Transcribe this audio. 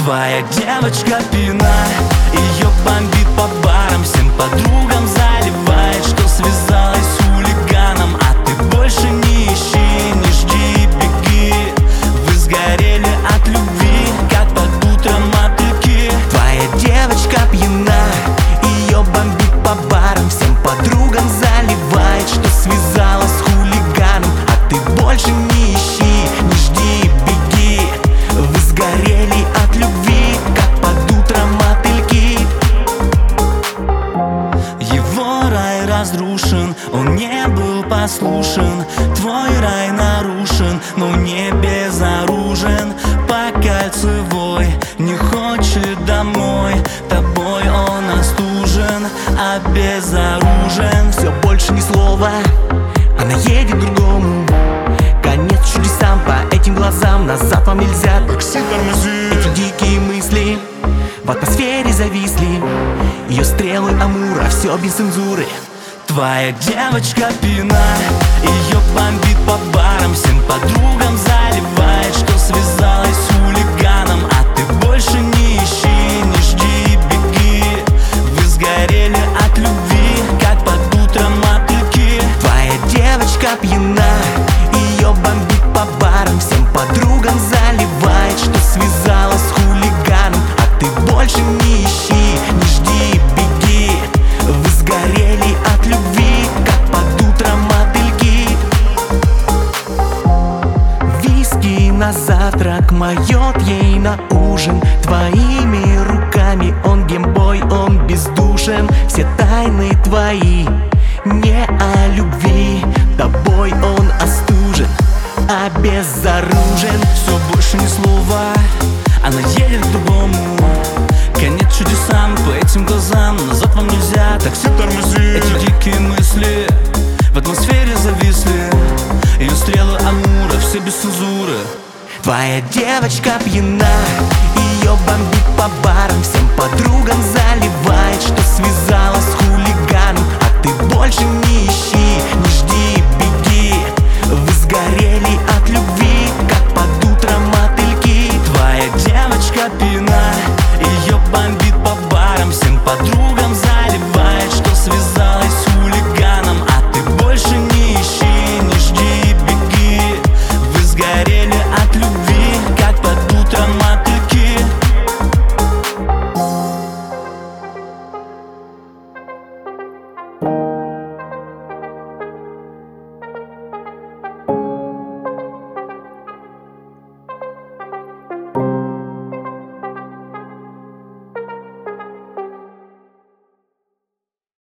Твоя девочка пьяна, ее бомбит по барам, всем подругам заливает, что связалась с хулиганом. А ты больше не ищи, не жди, беги. Вы сгорели от любви, как под утром мотыльки. Твоя девочка пьяна, ее бомбит по барам, всем подругам заливает, что связалась с хулиганом. А ты больше не ищи, не жди, беги. Вы сгорели от любви, как под утром мотыльки. Его рай разрушен, он не был послушен. Твой рай нарушен, но не безоружен. По кольцевой не хочет домой, тобой он остужен, обезоружен. Все больше ни слова, она едет к другому. Конец чудесам, по этим глазам назад вам нельзя. Такси, тормози. Эти дикие мысли в атмосфере зависли. Ее стрелы Амура, все без цензуры. Твоя девочка пьяна, ее бомбит по барам, всем подругам заливает, что связалась с хулиганом. А ты больше не ищи, не жди, беги. Вы сгорели от любви, как под утром мотыльки. Твоя девочка пьяна, ее бомбит по барам, всем подругам заливает, что связалась с хулиганом. А ты больше не ищи, не жди, беги. Вы сгорели от любви, как под утром мотыльки. Виски на завтрак моет ей на ужин. Твоими руками он геймбой, он бездушен. Все тайны твои не о любви, тобой он остужен, обезоружен. Все больше ни слова, она едет к другому. Конец чудесам, по этим глазам назад вам нельзя. Такси, тормози. Эти дикие мысли в атмосфере зависли. Ее стрелы Амура, все без цензуры. Твоя девочка пьяна,